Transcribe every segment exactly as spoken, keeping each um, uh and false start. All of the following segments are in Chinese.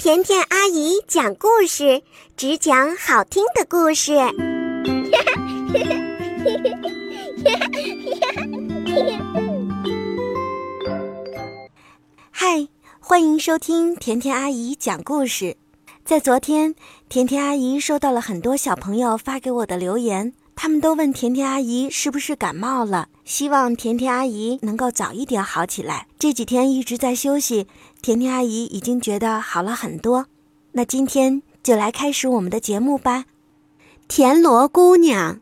甜甜阿姨讲故事，只讲好听的故事。嗨，欢迎收听甜甜阿姨讲故事。在昨天，甜甜阿姨收到了很多小朋友发给我的留言，他们都问甜甜阿姨是不是感冒了，希望甜甜阿姨能够早一点好起来。这几天一直在休息，甜甜阿姨已经觉得好了很多。那今天就来开始我们的节目吧。田螺姑娘。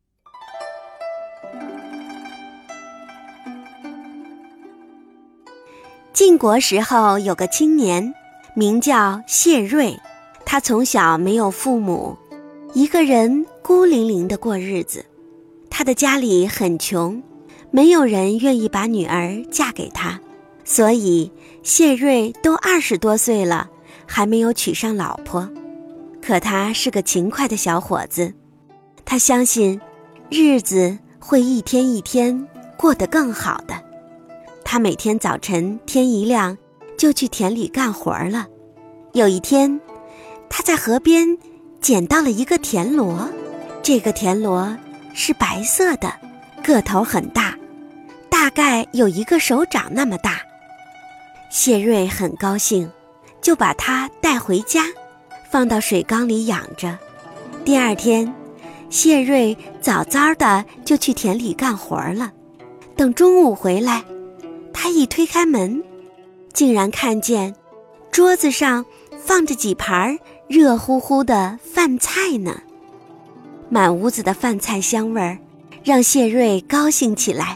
晋国时候有个青年，名叫谢瑞，他从小没有父母，一个人孤零零地过日子。他的家里很穷，没有人愿意把女儿嫁给他，所以谢瑞都二十多岁了，还没有娶上老婆。可他是个勤快的小伙子，他相信日子会一天一天过得更好的。他每天早晨天一亮就去田里干活了。有一天，他在河边捡到了一个田螺，这个田螺是白色的，个头很大，大概有一个手掌那么大。谢瑞很高兴，就把它带回家，放到水缸里养着。第二天，谢瑞早早的就去田里干活了。等中午回来，他一推开门，竟然看见桌子上放着几盘热乎乎的饭菜呢。满屋子的饭菜香味儿让谢瑞高兴起来。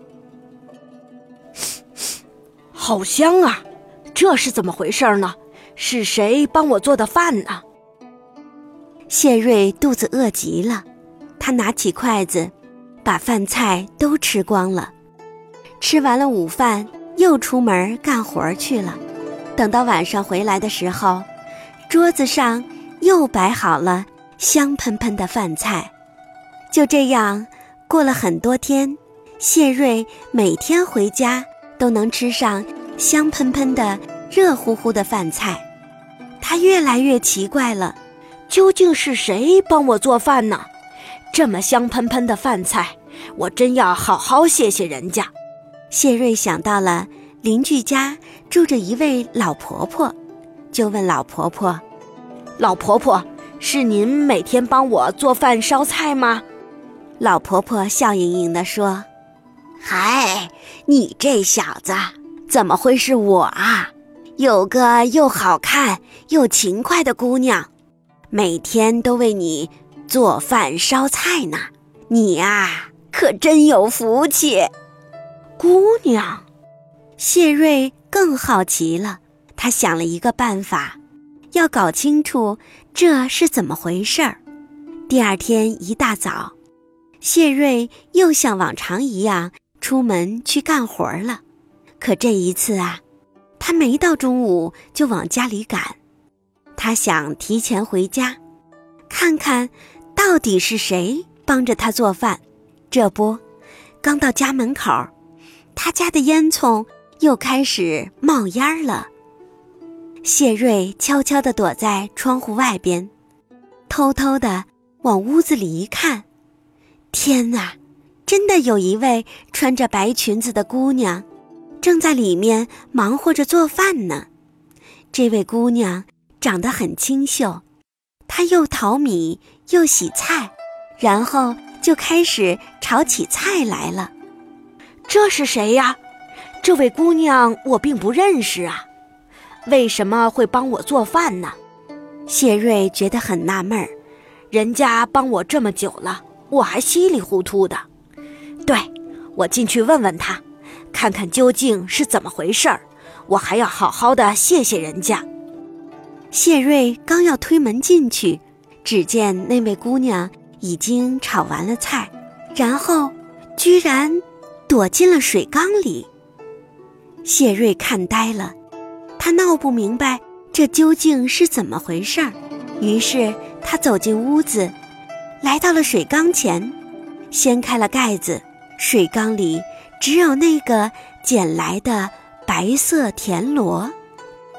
好香啊，这是怎么回事呢？是谁帮我做的饭呢？ 谢瑞肚子饿极了，他拿起筷子把饭菜都吃光了。吃完了午饭，又出门干活去了。等到晚上回来的时候，桌子上又摆好了香喷喷的饭菜。就这样过了很多天，谢瑞每天回家都能吃上香喷喷的热乎乎的饭菜。他越来越奇怪了， 究竟是谁帮我做饭呢？这么香喷喷的饭菜，我真要好好谢谢人家。 谢瑞想到了邻居家住着一位老婆婆，就问老婆婆： 老婆婆，是您每天帮我做饭烧菜吗？ 老婆婆笑盈盈地说： 嗨，你这小子，怎么会是我啊？有个又好看又勤快的姑娘，每天都为你做饭烧菜呢。你呀，可真有福气。 姑娘， 谢瑞更好奇了，他想了一个办法，要搞清楚这是怎么回事儿。第二天一大早，谢瑞又像往常一样出门去干活了。可这一次啊，他没到中午就往家里赶。他想提前回家，看看到底是谁帮着他做饭。这不，刚到家门口，他家的烟囱又开始冒烟了。谢瑞悄悄地躲在窗户外边，偷偷地往屋子里一看，天哪，真的有一位穿着白裙子的姑娘正在里面忙活着做饭呢。这位姑娘长得很清秀，她又淘米又洗菜，然后就开始炒起菜来了。 这是谁呀？这位姑娘我并不认识啊，为什么会帮我做饭呢？ 谢瑞觉得很纳闷儿， 人家帮我这么久了，我还稀里糊涂的。对，我进去问问他，看看究竟是怎么回事儿，我还要好好的谢谢人家。 谢瑞刚要推门进去，只见那位姑娘已经炒完了菜，然后居然躲进了水缸里。谢瑞看呆了，他闹不明白这究竟是怎么回事儿。于是他走进屋子，来到了水缸前，掀开了盖子，水缸里只有那个捡来的白色田螺。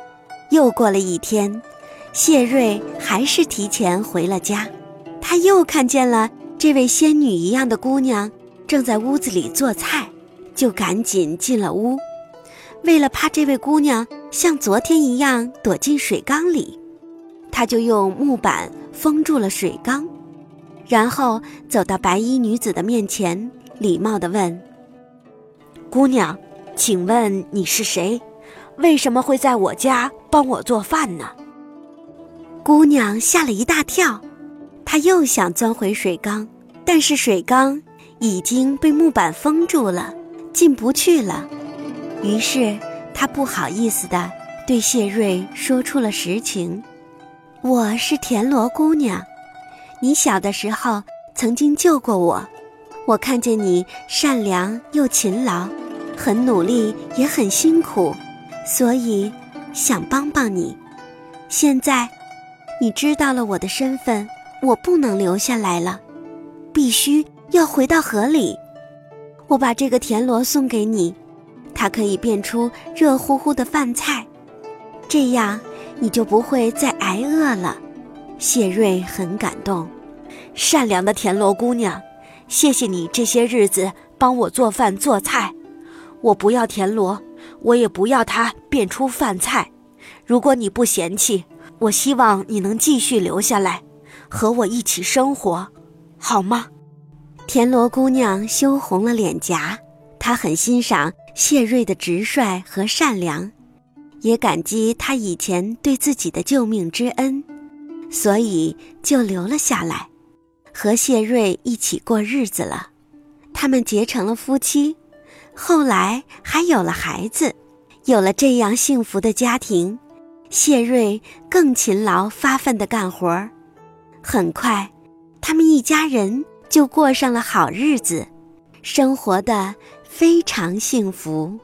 又过了一天，谢瑞还是提前回了家。他又看见了这位仙女一样的姑娘正在屋子里做菜，就赶紧进了屋。为了怕这位姑娘像昨天一样躲进水缸里，他就用木板封住了水缸，然后走到白衣女子的面前，礼貌地问： 姑娘，请问你是谁？为什么会在我家帮我做饭呢？ 姑娘吓了一大跳，她又想钻回水缸，但是水缸已经被木板封住了，进不去了。于是她不好意思地对谢瑞说出了实情：我是田螺姑娘，你小的时候曾经救过我，我看见你善良又勤劳，很努力也很辛苦，所以想帮帮你。现在你知道了我的身份，我不能留下来了，必须要回到河里。我把这个田螺送给你，它可以变出热乎乎的饭菜，这样你就不会再挨饿了。谢瑞很感动。 善良的田螺姑娘，谢谢你这些日子帮我做饭做菜。我不要田螺，我也不要它变出饭菜。如果你不嫌弃，我希望你能继续留下来，和我一起生活，好吗？ 田螺姑娘羞红了脸颊，她很欣赏谢瑞的直率和善良，也感激他以前对自己的救命之恩，所以就留了下来，和谢瑞一起过日子了。他们结成了夫妻，后来还有了孩子。有了这样幸福的家庭，谢瑞更勤劳发奋地干活。很快，他们一家人就过上了好日子，生活得非常幸福。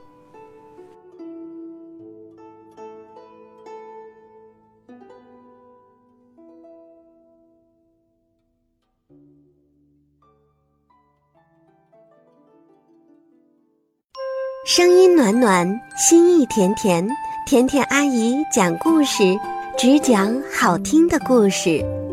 声音暖暖，心意甜甜，甜甜阿姨讲故事，只讲好听的故事。